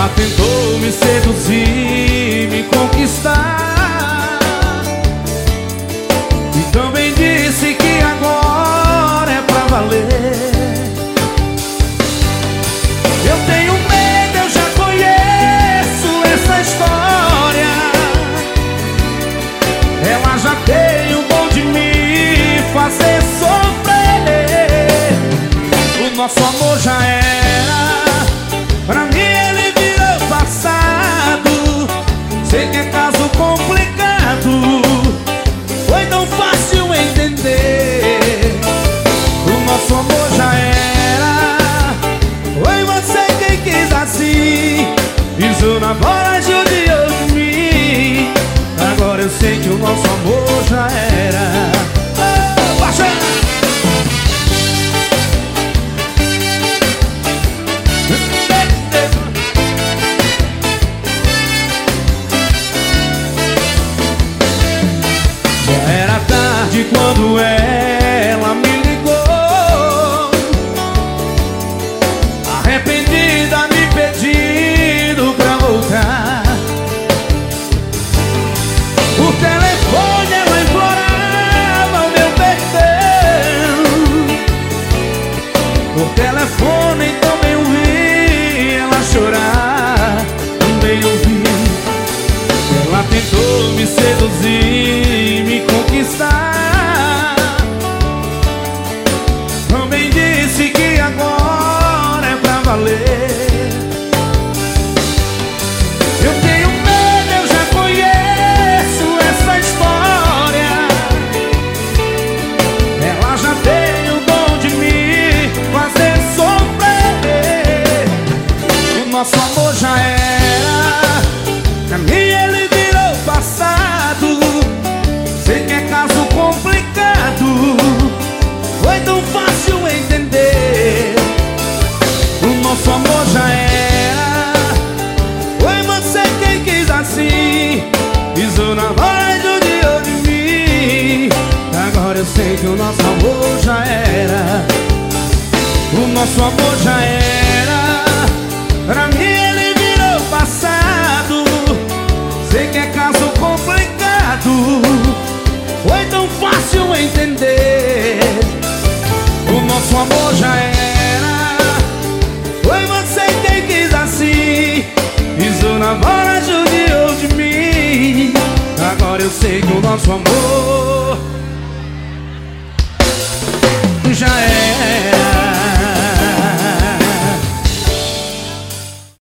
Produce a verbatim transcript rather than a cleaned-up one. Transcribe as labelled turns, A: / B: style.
A: Ela tentou me seduzir, me conquistar, e também disse que agora é pra valer. Eu tenho medo, eu já conheço essa história. Ela já tem o dom de me fazer sofrer. O nosso amor já era, pra mim ele virou passado. Sei que é caso complicado, foi tão fácil entender. O nosso amor já era, foi você quem quis assim. Pisou na bola, judiou de mim. Agora eu sei que o nosso amor já era. Oh, baixa! Já era tarde quando ela me ligou, arrependida, me pedindo pra voltar. Por telefone ela implorava o meu perdão. Por telefone também ouvi ela chorar, também ouvi. Ela tentou me seduzir, me conquistar, também disse que agora é pra valer. Eu tenho medo, eu já conheço essa história. Ela já tem o dom de me fazer sofrer. O nosso amor já era, pra mim ele virou passado. Sei que é caso complicado, foi tão fácil entender. O nosso amor já era, foi você quem quis assim. Pisou na bola, judiou de mim. Agora eu sei que o nosso amor já era. O nosso amor já era, pra mim ele virou passado. Sei que é caso complicado, foi tão fácil entender. O nosso amor já era, foi você quem quis assim. Pisou na bola, judiou de mim. Agora eu sei que o nosso amor já era.